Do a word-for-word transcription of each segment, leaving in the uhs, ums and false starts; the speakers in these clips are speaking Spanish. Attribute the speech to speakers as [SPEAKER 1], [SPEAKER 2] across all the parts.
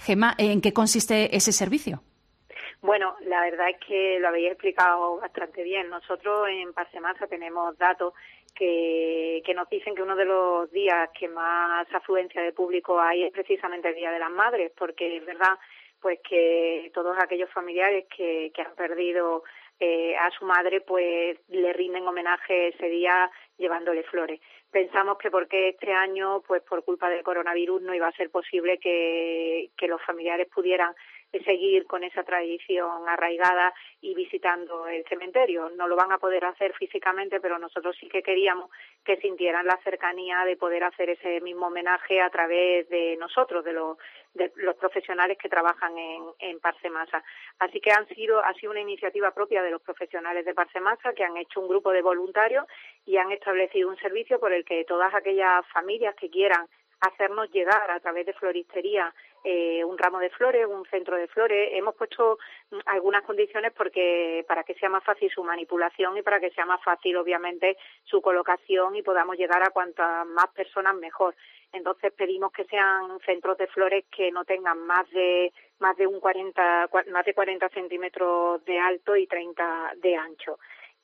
[SPEAKER 1] Gemma, ¿en qué consiste ese servicio?
[SPEAKER 2] Bueno, la verdad es que lo habéis explicado bastante bien. Nosotros en Parsemasa tenemos datos que, que nos dicen que uno de los días que más afluencia de público hay es precisamente el Día de las Madres, porque es verdad pues que todos aquellos familiares que, que han perdido eh, a su madre, pues le rinden homenaje ese día llevándole flores. Pensamos que porque este año, pues por culpa del coronavirus, no iba a ser posible que, que los familiares pudieran seguir con esa tradición arraigada y visitando el cementerio. No lo van a poder hacer físicamente, pero nosotros sí que queríamos que sintieran la cercanía de poder hacer ese mismo homenaje a través de nosotros, de los, de los profesionales que trabajan en, en Parsemasa. Así que han sido, ha sido una iniciativa propia de los profesionales de Parsemasa, que han hecho un grupo de voluntarios y han establecido un servicio por el que todas aquellas familias que quieran hacernos llegar a través de floristería eh, un ramo de flores, un centro de flores. Hemos puesto algunas condiciones porque para que sea más fácil su manipulación y para que sea más fácil, obviamente, su colocación y podamos llegar a cuantas más personas mejor. Entonces pedimos que sean centros de flores que no tengan más de más de un cuarenta más de cuarenta centímetros de alto y treinta de ancho.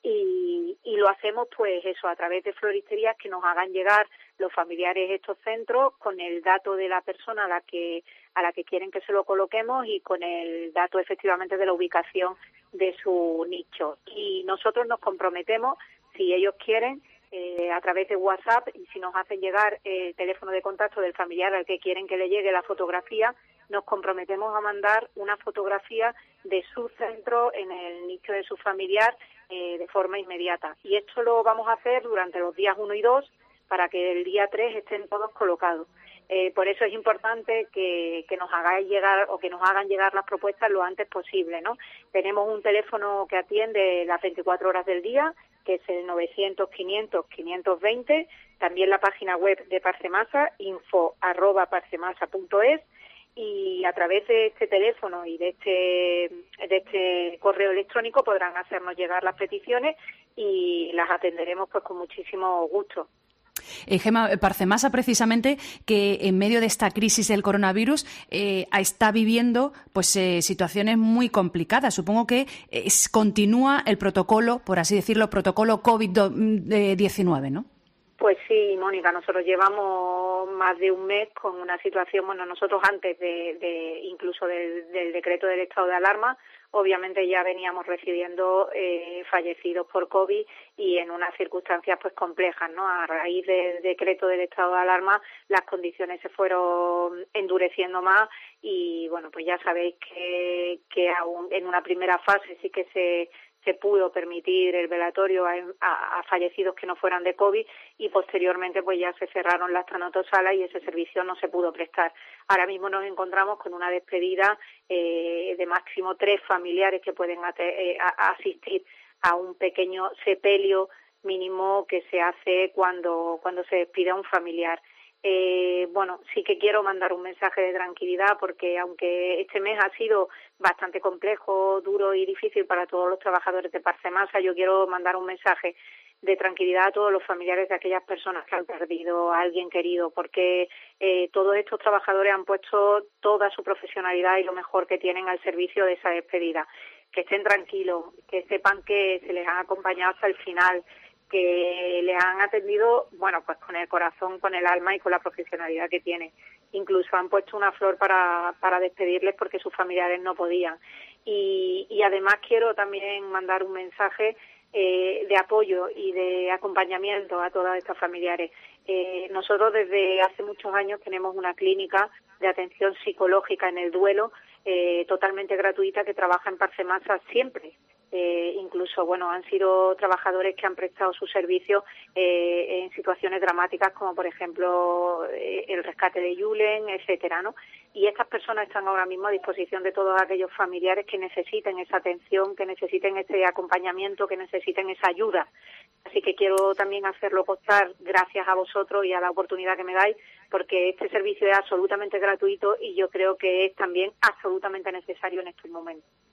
[SPEAKER 2] Y, y lo hacemos pues eso a través de floristerías que nos hagan llegar los familiares estos centros con el dato de la persona a la que a la que quieren que se lo coloquemos y con el dato efectivamente de la ubicación de su nicho. Y nosotros nos comprometemos, si ellos quieren, eh, a través de WhatsApp, y si nos hacen llegar el teléfono de contacto del familiar al que quieren que le llegue la fotografía, nos comprometemos a mandar una fotografía de su centro en el nicho de su familiar eh, de forma inmediata. Y esto lo vamos a hacer durante los días uno y dos para que el día tres estén todos colocados. Eh, por eso es importante que, que nos hagáis llegar o que nos hagan llegar las propuestas lo antes posible, ¿no? Tenemos un teléfono que atiende las veinticuatro horas del día, que es el novecientos, quinientos, quinientos veinte, también la página web de Parsemasa, info arroba parsemasa punto es, y a través de este teléfono y de este de este correo electrónico podrán hacernos llegar las peticiones y las atenderemos pues con muchísimo gusto.
[SPEAKER 1] Eh, Gemma, Parsemasa precisamente que en medio de esta crisis del coronavirus eh, está viviendo pues eh, situaciones muy complicadas. Supongo que es, continúa el protocolo, por así decirlo, protocolo COVID diecinueve, ¿no?
[SPEAKER 2] Pues sí, Mónica, nosotros llevamos más de un mes con una situación, bueno, nosotros antes de, de incluso del, del decreto del estado de alarma, obviamente ya veníamos recibiendo eh, fallecidos por COVID y en unas circunstancias pues complejas, ¿no? A raíz del decreto del estado de alarma las condiciones se fueron endureciendo más y bueno, pues ya sabéis que, que aún en una primera fase sí que se se pudo permitir el velatorio a, a, a fallecidos que no fueran de COVID y posteriormente pues ya se cerraron las tanatosalas y ese servicio no se pudo prestar. Ahora mismo nos encontramos con una despedida eh, de máximo tres familiares que pueden ate- eh, a, a asistir a un pequeño sepelio mínimo que se hace cuando, cuando se despide a un familiar. Eh, bueno, sí que quiero mandar un mensaje de tranquilidad porque aunque este mes ha sido bastante complejo, duro y difícil para todos los trabajadores de Parsemasa, yo quiero mandar un mensaje de tranquilidad a todos los familiares de aquellas personas que han perdido a alguien querido, porque eh, todos estos trabajadores han puesto toda su profesionalidad y lo mejor que tienen al servicio de esa despedida. Que estén tranquilos, que sepan que se les ha acompañado hasta el final, que les han atendido, bueno, pues con el corazón, con el alma y con la profesionalidad que tienen. Incluso han puesto una flor para, para despedirles porque sus familiares no podían. Y, y además quiero también mandar un mensaje eh, de apoyo y de acompañamiento a todas estas familiares. Eh, nosotros desde hace muchos años tenemos una clínica de atención psicológica en el duelo eh, totalmente gratuita que trabaja en Parsemasa siempre. Eh, incluso, bueno, han sido trabajadores que han prestado su servicio eh, en situaciones dramáticas como, por ejemplo, eh, el rescate de Yulen, etcétera, ¿no? Y estas personas están ahora mismo a disposición de todos aquellos familiares que necesiten esa atención, que necesiten ese acompañamiento, que necesiten esa ayuda. Así que quiero también hacerlo constar gracias a vosotros y a la oportunidad que me dais, porque este servicio es absolutamente gratuito y yo creo que es también absolutamente necesario en estos momentos.